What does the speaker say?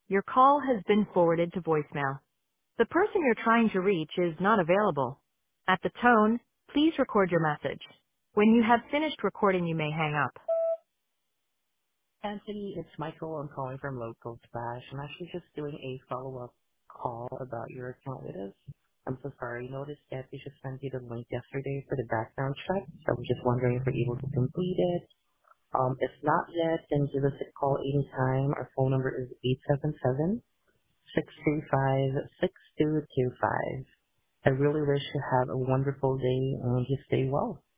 Your call has been forwarded to voicemail. The person you're trying to reach is not available. At the tone, please record your message. When you have finished recording, you may hang up. Anthony, it's Michael. I'm calling from Local Splash. I'm actually just doing a follow-up call about your account with us. I'm so sorry. I noticed that we just sent you the link yesterday for the background check. So I'm just wondering if you're able to complete it. If not yet, then give us a call anytime. Our phone number is 877-635-6225. I really wish you have a wonderful day and you stay well.